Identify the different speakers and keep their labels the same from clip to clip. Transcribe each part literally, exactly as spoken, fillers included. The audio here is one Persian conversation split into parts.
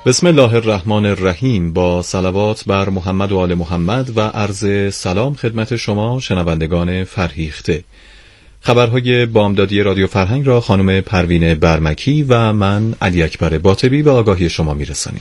Speaker 1: بسم الله الرحمن الرحیم. با صلوات بر محمد و آل محمد و عرض سلام خدمت شما شنوندگان فرهیخته. خبرهای بامدادی رادیو فرهنگ را خانم پروین برمکی و من علی اکبر باطبی به آگاهی شما میرسانیم.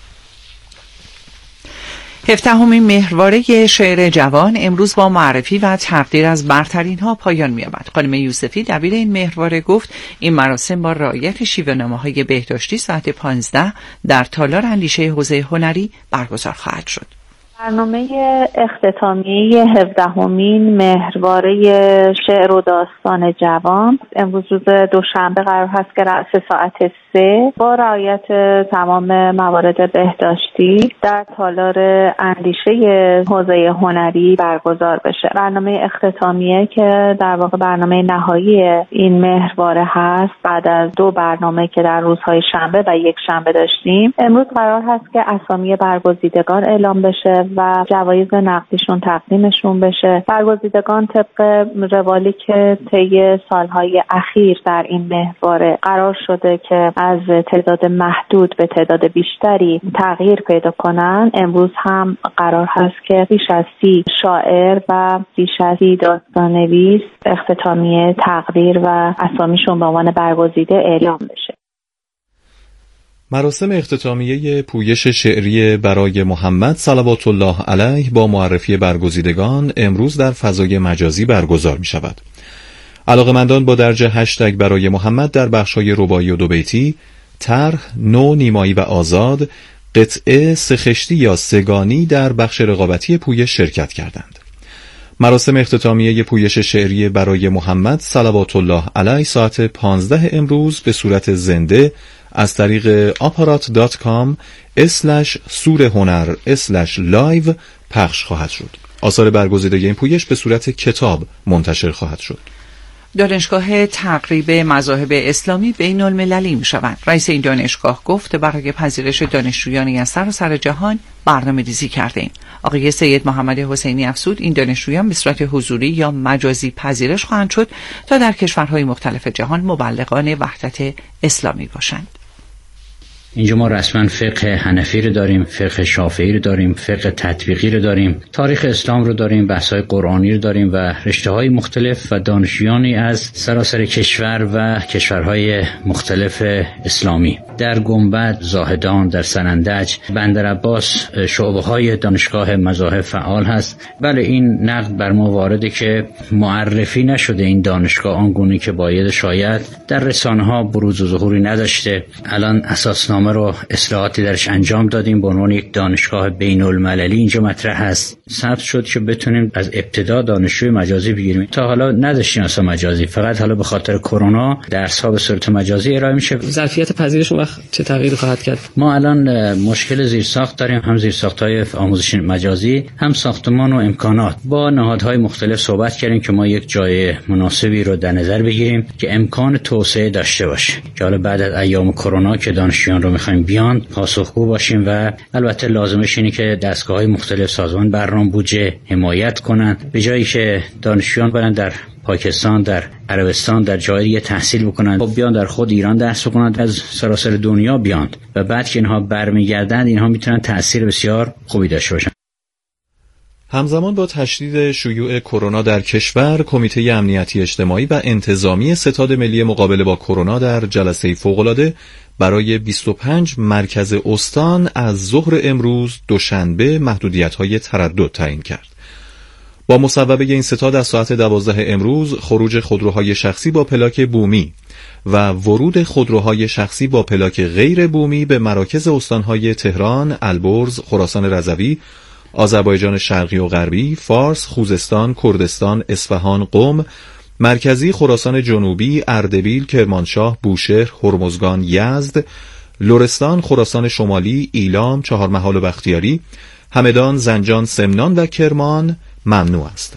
Speaker 2: هفدهمین مهرواره شعر جوان امروز با معرفی و تقدیر از برترین ها پایان می‌یابد. خانم یوسفی دبیر این مهرواره گفت این مراسم با رعایت شیوه‌نامه‌های بهداشتی ساعت پانزده در تالار اندیشه حوزه هنری برگزار خواهد شد.
Speaker 3: برنامه اختتامیه هفدهمین مهرواره شعر و داستان جوان امروز روز دوشنبه قرار هست که رأس ساعت سه با رعایت تمام موارد بهداشتی در تالار اندیشه حوزه هنری برگزار بشه. برنامه اختتامیه که در واقع برنامه نهایی این مهرواره هست بعد از دو برنامه که در روزهای شنبه و یک شنبه داشتیم، امروز قرار هست که اسامی برگزیدگان اعلام بشه و جوایز نقدیشون تقدیمشون بشه. برگزیدگان طبق روالی که طی سالهای اخیر در این مهرواره قرار شده که از تعداد محدود به تعداد بیشتری تغییر پیدا کنن، امروز هم قرار هست که بیش از سی شاعر و بیش از سی داستان‌نویس اختتامیه تقدیر و اسامیشون به عنوان برگزیده اعلام بشه.
Speaker 1: مراسم اختتامیه پویش شعری برای محمد صلوات الله علیه با معرفی برگزیدگان امروز در فضای مجازی برگزار می شود. علاقه‌مندان با درج هشتگ برای محمد در بخش‌های رباعی و دوبیتی، طرح، نو، نیمایی و آزاد، قطعه، سه‌خشتی یا سگانی در بخش رقابتی پویش شرکت کردند. مراسم اختتامیه پویش شعری برای محمد صلوات الله علیه ساعت پانزده امروز به صورت زنده از طریق آپارات دات کام اسلش سور هنر اسلش لایو پخش خواهد شد. آثار برگزیده این پویش به صورت کتاب منتشر خواهد شد.
Speaker 2: دانشگاه تقریب مذاهب اسلامی بین المللی می شوند. رئیس این دانشگاه گفت برای پذیرش دانشجویانی از سراسر جهان برنامه ریزی کرده ایم. آقای سید محمد حسینی افزود این دانشجویان به صورت حضوری یا مجازی پذیرش خواهند شد تا در کشورهای مختلف جهان مبلغان وحدت اسلامی باشند.
Speaker 4: اینجا ما رسما فقه حنفی رو داریم، فقه شافعی رو داریم، فقه تطبیقی رو داریم، تاریخ اسلام رو داریم، بحث‌های قرآنی رو داریم و رشته‌های مختلف و دانشجویانی از سراسر کشور و کشورهای مختلف اسلامی. در گنبد، زاهدان، در سنندج، بندرعباس شعبه‌های دانشگاه مذاهب فعال هست. بله این نقد بر ما وارده که معرفی نشده این دانشگاه آنگونه که باید، شاید در رسانه‌ها بروز و ظهوری نداشته. الان اساسنامه رو اصلاحاتی درش انجام دادیم به عنوان یک دانشگاه بین المللی اینجا مطرح هست. ثبت شد که بتونیم از ابتدا دانشجوی مجازی بگیریم. تا حالا نداشتیم اصلا مجازی، فقط حالا به خاطر کرونا درس‌ها به صورت مجازی ارائه میشه.
Speaker 5: ظرفیت پذیرش اون وقت چه تغییری خواهد کرد؟
Speaker 4: ما الان مشکل زیرساخت داریم، هم زیرساخت‌های آموزش مجازی، هم ساختمان و امکانات. با نهادهای مختلف صحبت کردیم که ما یک جای مناسبی رو در نظر بگیریم که امکان توسعه داشته باشه. که حالا بعد از ایام کرونا که دانشجویان رو می‌خوایم بیان پاسخگو باشیم و البته لازمش اینه که دستگاه‌های مختلف سازمان برنامه بودجه حمایت کنن، به جایی که دانشجویان برن در پاکستان، در عربستان، در جای دیگه تحصیل بکنن، خب بیان در خود ایران درس بکنن، از سراسر دنیا بیان و بعد که اینها برمیگردن اینها میتونن تأثیر بسیار خوبی داشته باشن.
Speaker 1: همزمان با تشدید شیوع کرونا در کشور، کمیته امنیتی اجتماعی و انتظامی ستاد ملی مقابله با کرونا در جلسه فوق‌العاده برای بیست و پنج مرکز استان از ظهر امروز دوشنبه محدودیت‌های تردد تعیین کرد. با مصوبه این ستاد از ساعت دوازده امروز خروج خودروهای شخصی با پلاک بومی و ورود خودروهای شخصی با پلاک غیر بومی به مراکز استانهای تهران، البرز، خراسان رضوی، آذربایجان شرقی و غربی، فارس، خوزستان، کردستان، اصفهان، قم، مرکزی، خراسان جنوبی، اردبیل، کرمانشاه، بوشهر، هرمزگان، یزد، لرستان، خراسان شمالی، ایلام، چهارمحال و بختیاری، همدان، زنجان، سمنان و کرمان ممنوع است.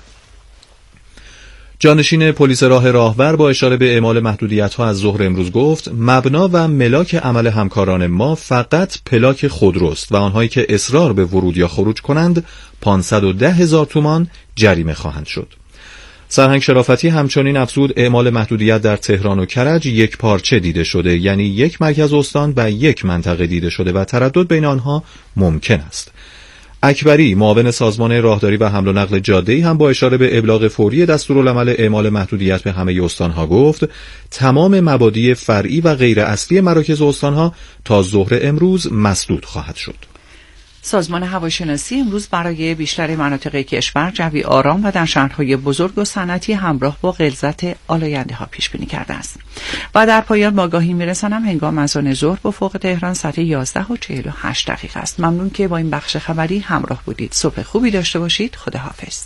Speaker 1: جانشین پلیس راه راهور با اشاره به اعمال محدودیت‌ها از ظهر امروز گفت مبنا و ملاک عمل همکاران ما فقط پلاک خودروست و آنهایی که اصرار به ورود یا خروج کنند پانصد و ده هزار تومان جریمه خواهند شد. سرهنگ شرافتی همچنین افزود اعمال محدودیت در تهران و کرج یک پارچه دیده شده، یعنی یک مرکز استان و یک منطقه دیده شده و تردد بین آنها ممکن است. اکبری معاون سازمان راهداری و حمل و نقل جاده‌ای هم با اشاره به ابلاغ فوری دستورالعمل اعمال محدودیت به همه استانها گفت تمام مبادی فرعی و غیر اصلی مراکز استانها تا ظهر امروز مسدود خواهد شد.
Speaker 2: سازمان هواشناسی امروز برای بیشتر مناطق کشور جوی آرام و در شهرهای بزرگ و صنعتی همراه با غلظت آلاینده ها پیش بینی کرده است. و در پایان با آگاهی میرسانم هنگام اذان ظهر با فوق تهران ساعت یازده و چهل و هشت دقیقه است. ممنون که با این بخش خبری همراه بودید. صبح خوبی داشته باشید. خداحافظ.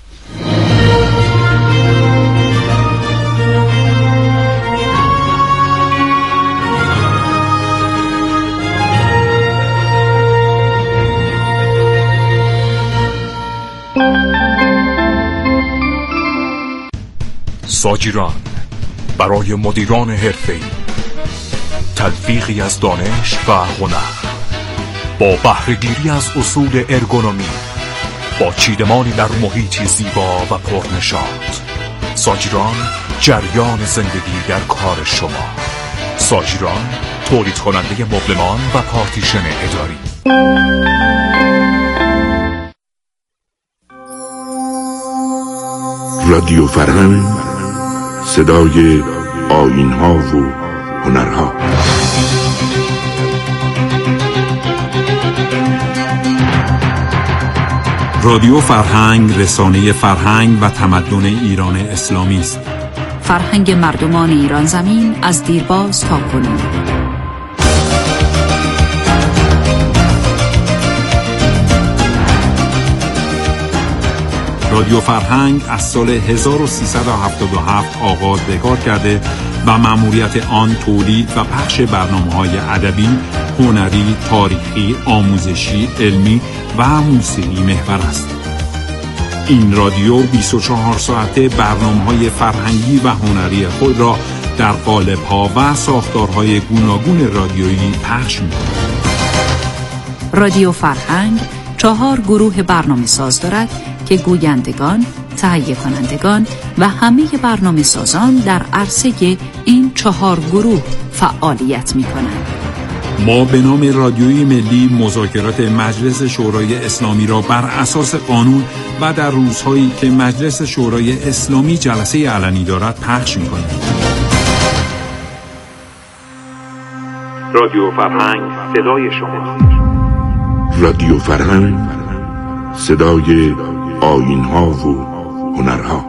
Speaker 6: ساجیران برای مدیران حرفه‌ای، تلفیقی از دانش و هنر با بهره‌گیری از اصول ارگونومی، با چیدمانی در محیطی زیبا و پرنشاط. ساجیران، جریان زندگی در کار شما. ساجیران، تولید کننده مبلمان و پارتیشن اداری.
Speaker 7: رادیو فرهنگ، صدای آیین‌ها و هنرها.
Speaker 8: رادیو فرهنگ رسانه فرهنگ و تمدن ایران اسلامی است.
Speaker 9: فرهنگ مردمان ایران زمین از دیرباز تا کنون.
Speaker 8: رادیو فرهنگ از سال هزار و سیصد و هفتاد و هفت آغاز به کار کرده و مأموریت آن تولید و پخش برنامه‌های ادبی، هنری، تاریخی، آموزشی، علمی و موسیقی محور است. این رادیو بیست و چهار ساعته برنامه‌های فرهنگی و هنری خود را در قالب‌ها و ساختارهای گوناگون رادیویی پخش می‌کند.
Speaker 9: رادیو فرهنگ چهار گروه برنامه‌ساز دارد که گویندگان، تهیه کنندگان و همه برنامه سازان در عرصه این چهار گروه فعالیت می کنند.
Speaker 8: ما به نام رادیوی ملی مذاکرات مجلس شورای اسلامی را بر اساس قانون و در روزهایی که مجلس شورای اسلامی جلسه علنی دارد پخش می کنیم.
Speaker 6: رادیو فرهنگ، صدای شما.
Speaker 7: رادیو فرهنگ، صدای آیین‌ها و هنرها.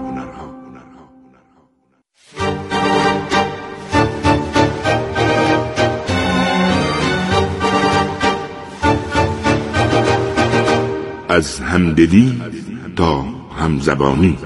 Speaker 7: از همدلی تا همزبانی.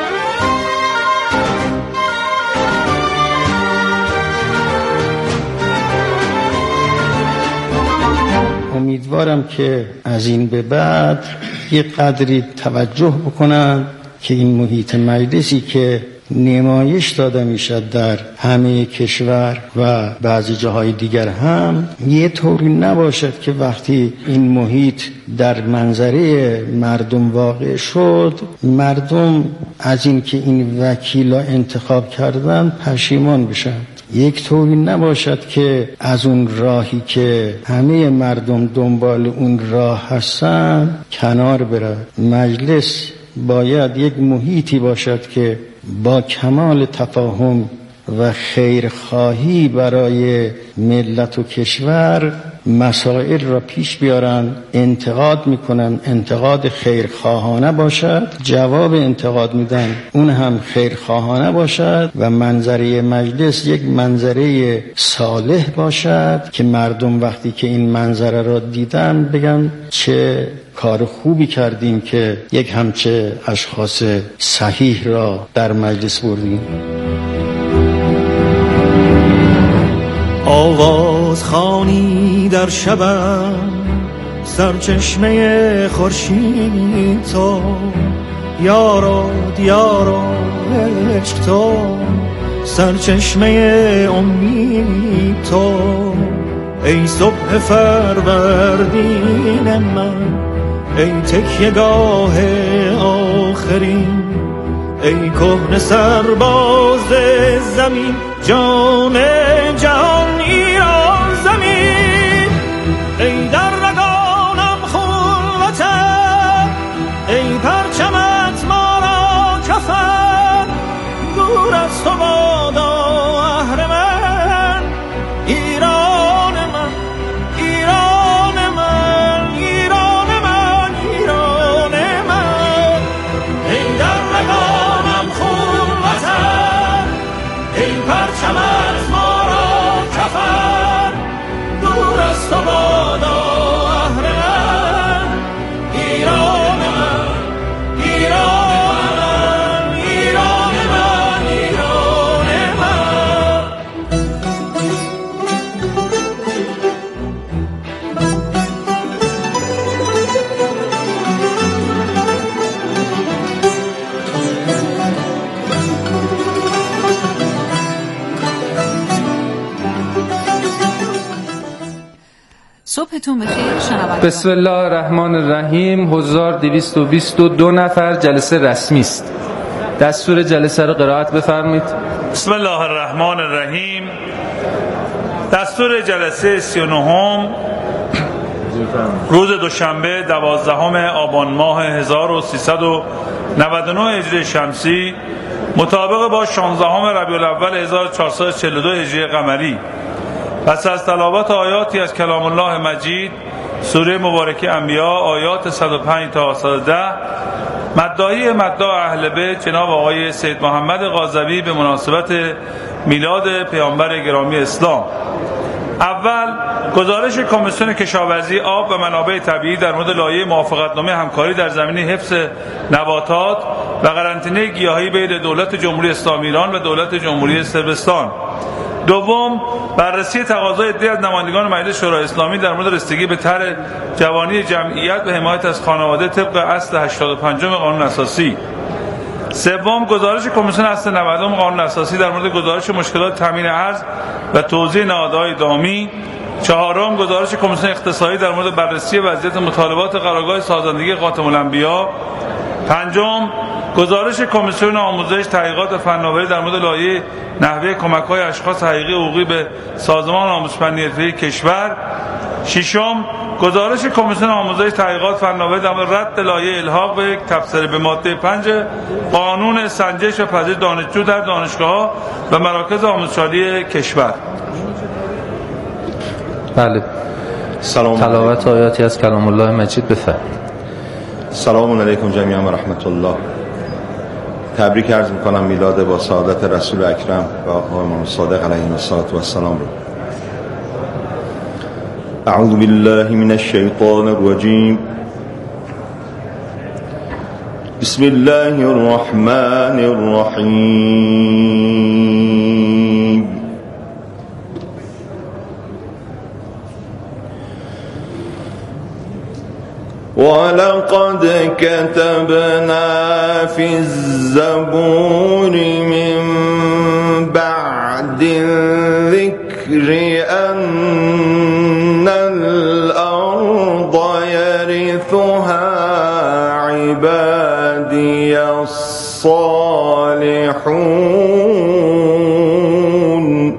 Speaker 10: امیدوارم که از این به بعد یه قدری توجه بکنن که این محیط مجلسی که نمایش داده میشد در همه کشور و بعضی جاهای دیگر هم، یه طوری نباشد که وقتی این محیط در منظره مردم واقع شد، مردم از این که این وکیلا انتخاب کردن پشیمان بشن. یک طوری نباشد که از اون راهی که همه مردم دنبال اون راه هستن کنار بره. مجلس باید یک محیطی باشد که با کمال تفاهم و خیرخواهی برای ملت و کشور مسائل را پیش بیارن. انتقاد میکنن، انتقاد خیرخواهانه باشد، جواب انتقاد میدن اون هم خیرخواهانه باشد و منظره مجلس یک منظره صالح باشد که مردم وقتی که این منظره را دیدن بگن چه کار خوبی کردیم که یک همچه اشخاص صحیح را در مجلس بردیم.
Speaker 11: آواز خانی در شبم، سرچشمه خورشید تو، یارو دیارو عشق تو، سرچشمه امید تو، ای صبح فروردین من، ای تکیه‌گاه آخرین، ای کهنه سرباز زمین، جان جهان ایران زمین. ای در رگانم خون وطن، ای پرچمت ما را کفن. دور از تو بادا اهرمن، ایران من، ایران من، ایران من، ایران من. ای در رگانم خون وطن، ای پرچمت ما را کفن. دور از تو بادا اهرمن، ایران من، ایران من، ایران من، ایران من.
Speaker 9: صبحتون بخیر شنوندگان.
Speaker 12: بسم الله الرحمن الرحیم. هزار و دویست و بیست و دو نفر جلسه رسمی است. دستور جلسه رو قرائت بفرمایید.
Speaker 13: بسم الله الرحمن الرحیم. دستور جلسه سی و نهم روز دوشنبه دوازدهم آبان ماه هزار و سیصد و نود و نه هجری شمسی مطابق با شانزدهم ربیع الاول هزار و چهارصد و چهل و دو هجری قمری، پس از تلاوت آیاتی از کلام الله مجید سوره مبارکه انبیاء آیات صد و پنج تا صد و ده، مدعی مدعا اهل بیت جناب آقای سید محمد قاضوی به مناسبت میلاد پیامبر گرامی اسلام. اول گزارش کمیسیون کشاورزی آب و منابع طبیعی در مورد لایحه موافقتنامه همکاری در زمینه حفظ نباتات و قرنطینه گیاهی بین دولت جمهوری اسلامی ایران و دولت جمهوری صربستان. دوم بررسی تقاضای عده‌ای از نمایندگان مجلس شورای اسلامی در مورد رسیدگی به طرح جوانی جمعیت و حمایت از خانواده طبق اصل هشتاد و پنج قانون اساسی. سوم گزارش کمیسیون اصل نود قانون اساسی در مورد گزارش مشکلات تامین ارز و توزیع نهادهای دامی. چهارم گزارش کمیسیون اقتصادی در مورد بررسی وضعیت مطالبات قرارگاه سازندگی خاتم الانبیا. پنجم گزارش کمیسیون آموزش، تحقیقات و فناوری در مورد لایحه نحوه کمک‌های اشخاص حقیقی حقوقی به سازمان آموزش فنی حرفه‌ای کشور. ششم گزارش کمیسیون آموزش، تحقیقات فناوری در مورد رد لایحه الحاق به یک تبصره به ماده پنج قانون سنجش و پذیرش دانشجو در دانشگاه‌ها و مراکز آموزشی کشور.
Speaker 12: بله.
Speaker 14: سلام.
Speaker 12: تلاوت آیاتی از کلام الله مجید بفرمایید.
Speaker 14: سلام علیکم جمیعا و رحمت الله. تبریک عرض میکنم میلاد با سعادت رسول اکرم و آقا امام صادق علیه السلام رو. اعوذ بالله من الشیطان الرجیم. بسم الله الرحمن الرحیم. ولقد كتبنا في الزبور من بعد الذكر أن الأرض يرثها عبادي الصالحون.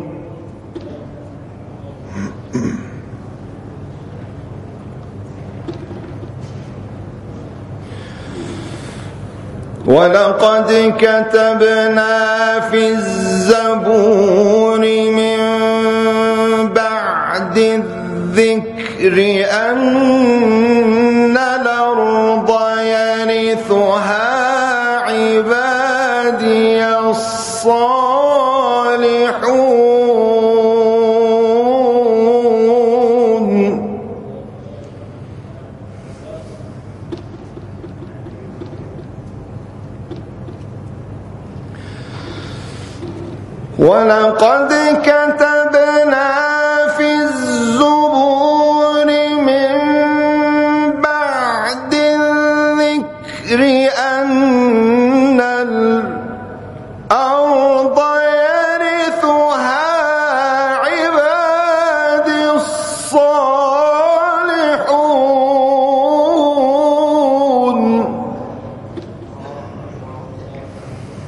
Speaker 14: ولقد كتبنا في الزبور من بعد الذكر أن الأرض يرثها عبادي الصالحون. ولقد كتبنا في الزبور من بعد الذكر أن الأرض يرثها عبادي الصالحون.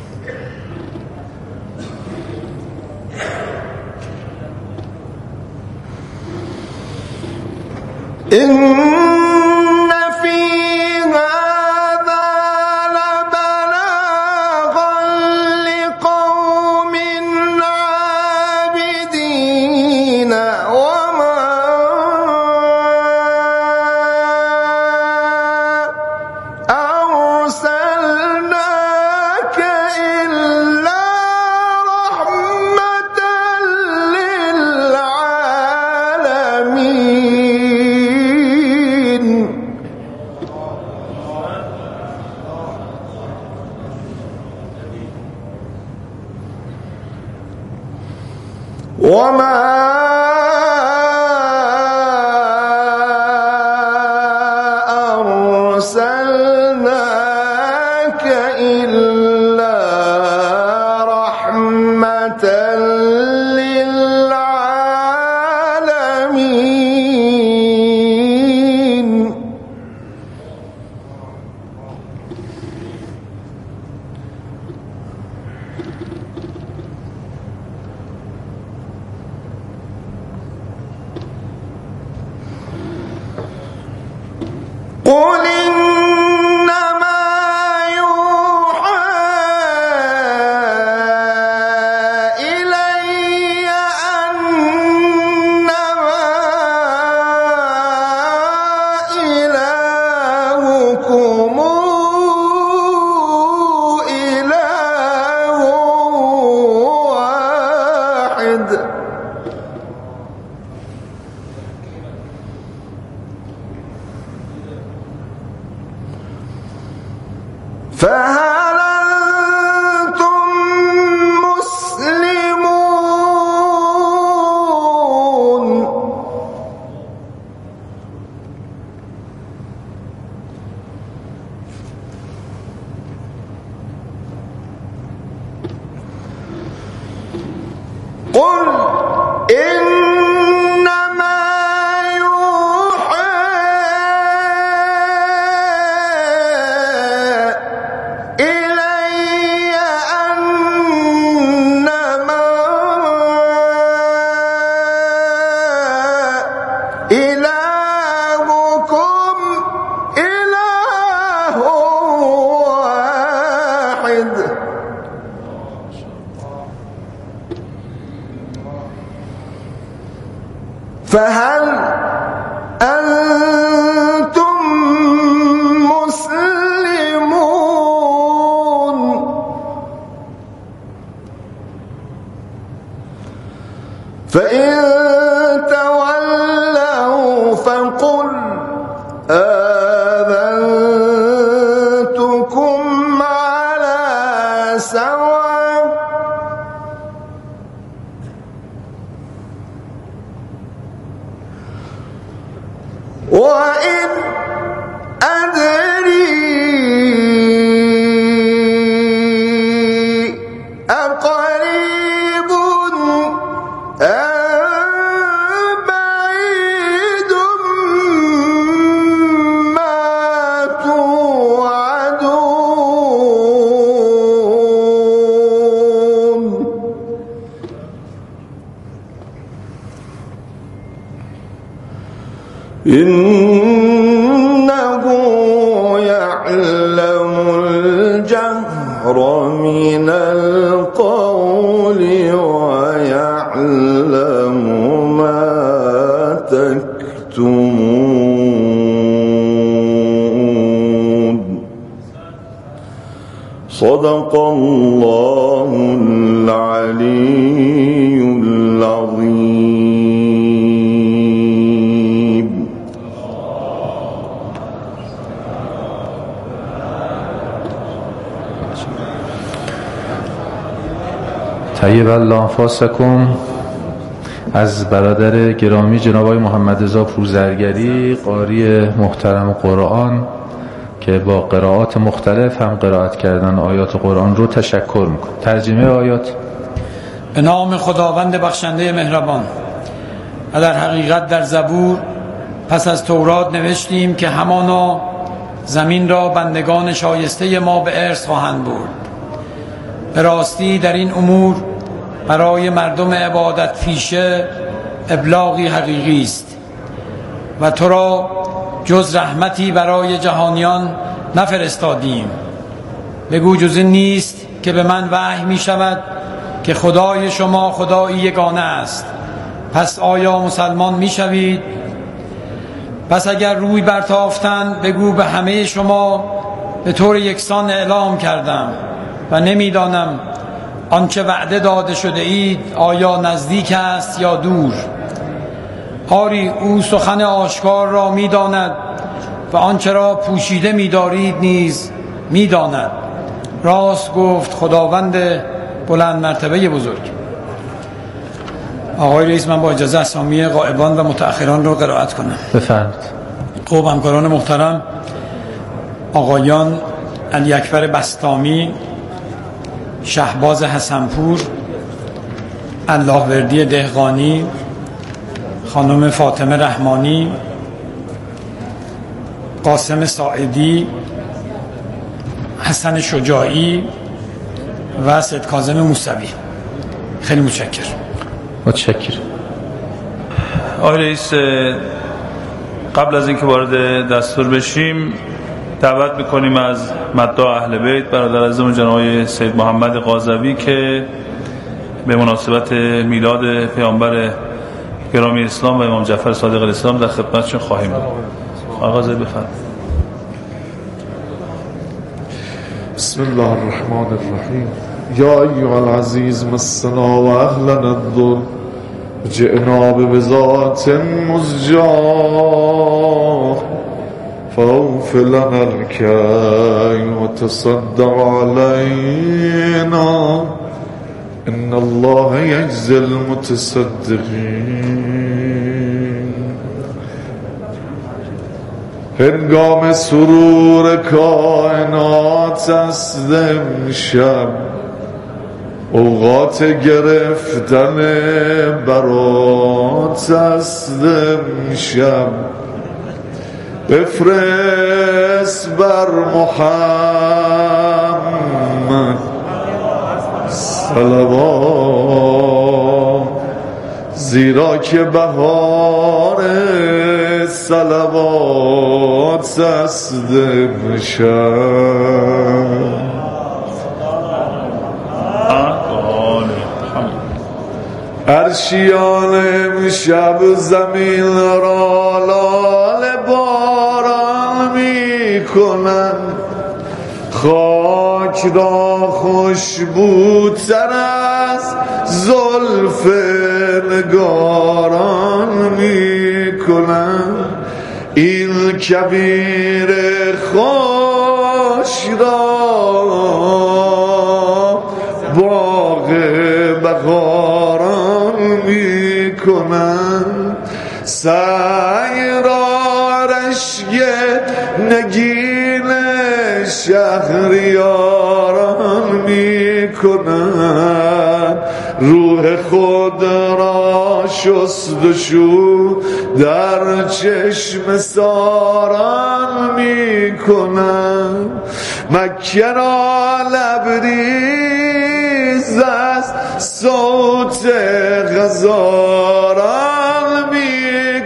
Speaker 15: فهل أنتم مسلمون؟ فإن تولوا فقل آذنتكم على سواء وإن أدري أقريب أم بعيد ما توعدون إنه يعلم الجهر من القول ويعلم ما تكتمون صدق الله العلي العظيم.
Speaker 12: طیب الله انفاسکم. از برادر گرامی جناب آقای محمد رضا پورزرگری قاری محترم قرآن که با قرائات مختلف هم قرائت کردن آیات قرآن رو تشکر میکنم. ترجمه آیات:
Speaker 16: به نام خداوند بخشنده مهربان. و در حقیقت در زبور پس از تورات نوشتیم که همانا زمین را بندگان شایسته ما به ارث خواهند برد. به راستی در این امور برای مردم عبادت پیشه ابلاغی حقیقی است. و تو را جز رحمتی برای جهانیان نفرستادیم. بگو جز این نیست که به من وحی می شود که خدای شما خدایی یگانه است. پس آیا مسلمان می شوید؟ پس اگر روی برتافتند بگو به همه شما به طور یکسان اعلام کردم و نمیدانم آنچه وعده داده شده اید آیا نزدیک است یا دور. آری او سخن آشکار را میداند و آنچه را پوشیده می‌دارید نیز میداند. راست گفت خداوند بلند مرتبه بزرگ. آقای رئیس، من با اجازه اسامی غائبان و متأخران رو قرائت کنم.
Speaker 12: بفرمایید.
Speaker 16: خب همکاران محترم، آقایان علی اکبر بسطامی، شهباز حسنپور، اللهوردی دهقانی، خانم فاطمه رحمانی، قاسم ساعدی، حسن شجاعی و سید کاظم موسوی. خیلی متشکرم.
Speaker 12: متشکرم.
Speaker 13: آقای رئیس، قبل از اینکه وارد دستور بشیم دعوت میکنیم از مداح اهل بیت برادر عزیزمون جناب سید محمد قاضوی که به مناسبت میلاد پیامبر گرامی اسلام و امام جعفر صادق علیه السلام در خدمتشون خواهیم بود. آقای قاضوی بفرمایید.
Speaker 17: بسم الله الرحمن الرحیم. یا ایها العزیز مسنا و اهلنا الضر جئنا ببضاعة مزجاة فاوف لنا الكيل وتصدق علينا ان الله يجزي المتصدقين. هنگام سرور کائنات است امشب، اوقات گرفتن برات است امشب. بفرست بر محمد صلوات، زیرا که بهار صلوات است امشب. عرشیان امشب زمین را لاله باران می کنند، خاک را خوشبوتر از زلف نگاران می کنند. این کبیر خوش را باغ بهاران می کنند. سعی را رشک نگین شهریاران می کنند. روح خود را شستشو در چشم ساران می کنند. مکه را لبریز از صوت غزاران می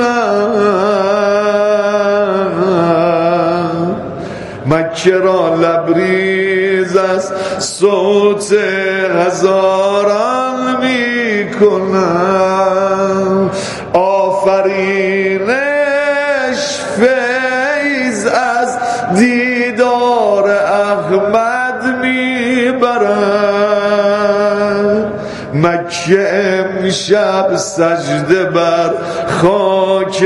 Speaker 17: کنند. مکه را لبریز از صوت غزاران می کنند. آفرینش فیض از دیدار احمد می برند. مکه امشب سجده بر خاک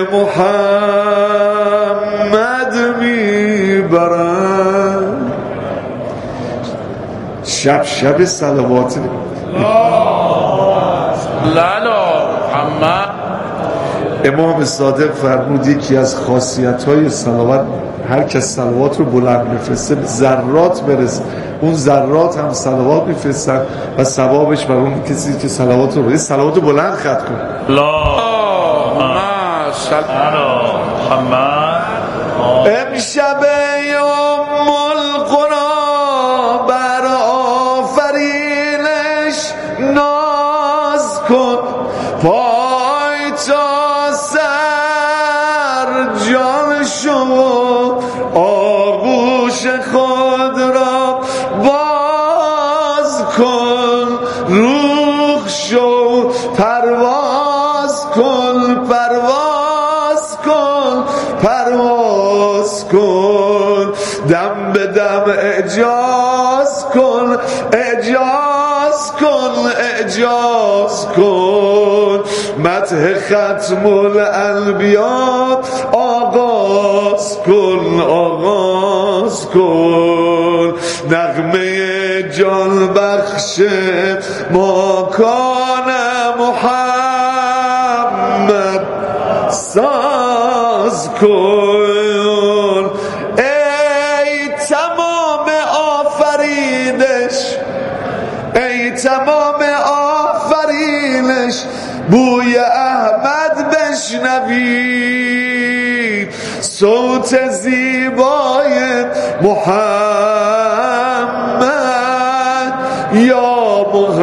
Speaker 17: محمد می برند. شب شب صلوات
Speaker 13: لالا محمد.
Speaker 17: امام صادق فرمود یکی از خاصیت‌های صلوات، هر کس صلوات رو بلند بفرسته به ذرات برسه، اون ذرات هم صلوات میفرستن و ثوابش بر اون کسی که صلوات رو بده. صلوات رو بلند ختم کن.
Speaker 13: اللهم صل علی محمد.
Speaker 17: امشب ام القرآن بر آفرینش ناز کن، پای تا سر اعجاز کن اعجاز کن اعجاز کن مدح ختم الانبیا آغاز کن آغاز کن نغمه جان بخش ماکان محمد ساز کن ای تمام آفرینش ای تمام آفرینش بوی احمد بشنوید صوت زیبای محمد یا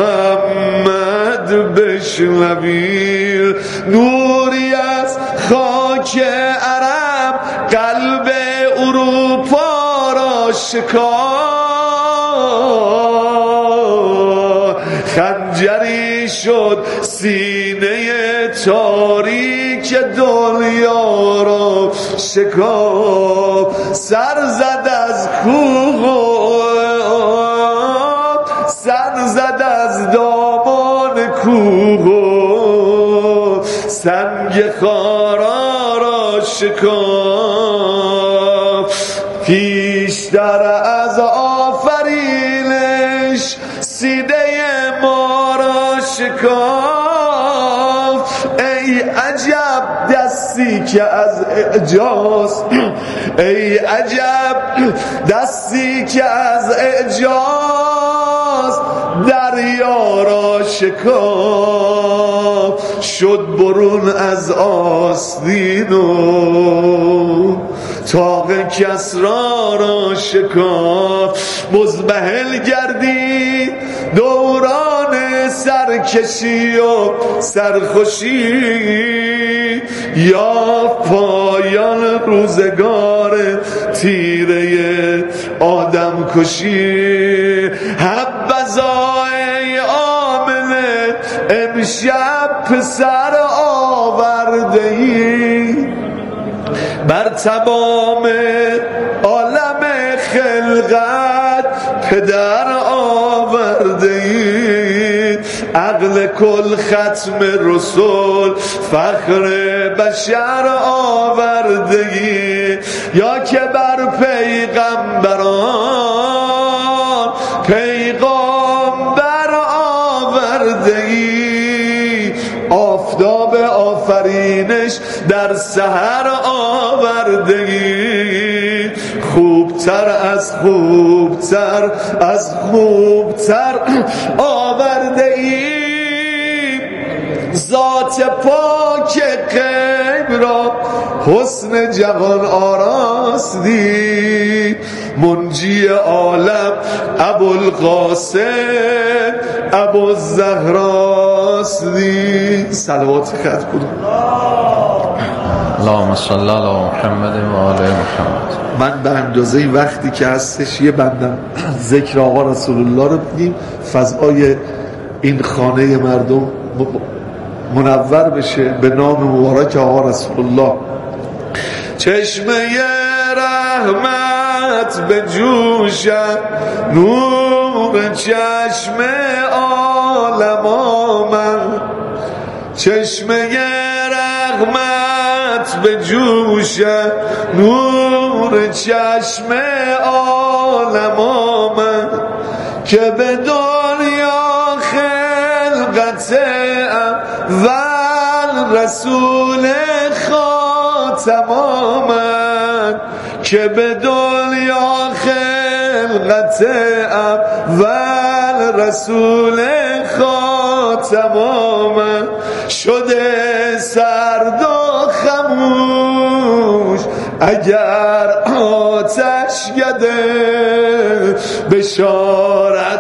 Speaker 17: محمد بشنوید نوری از خاک عرب قلب اروپا را شکافت خنجری شد سینه تاریک دنیا را شکافت سر زد از کوه سر زد از دامان کوه سنگ خارا را شکافت پیشتر از آفرینش سینه ما را شکافت ای عجب دستی که از اعجاز ای عجب دستی که از اعجاز دریا را شکافت شد برون از آستین و طاق کسری را شکافت مزمحل گردید دوران سرکشی و سرخوشی یا پایان روزگار تیره آدم کشی حبذا ای آمنه امشب پسر آورده ای بر تمام عالم خلقت پدر آورده ای عقل کل ختم رسول فخر بشر آورده ای یا که بر پیغمبران پیغامبر آورده ای آفتاب آفرینش در سحر آورده ای خوبتر از خوبتر از خوبتر آورده ای ذات پاک غیب را حسن جهان آراستی منجی عالم ابوالقاسم ابوالزهراستی صلوات خط کنم
Speaker 12: اللهم صل علی محمد و آل محمد.
Speaker 17: من به اندازه وقتی که هستش یه بندم ذکر آقا رسول الله رو بگیم فضای این خانه مردم منور بشه به نام مبارک آقا رسول الله. چشمه رحمت به جوشم نور چشم عالم آمد چشمه رحمت به جوشم نور چشم عالم آمد که به دنیا خلقت اول رسول خاتم آمد که به دنیا خلقت اول رسول خاتم آمد شده سرد و خموش اگر آتش گده بشارت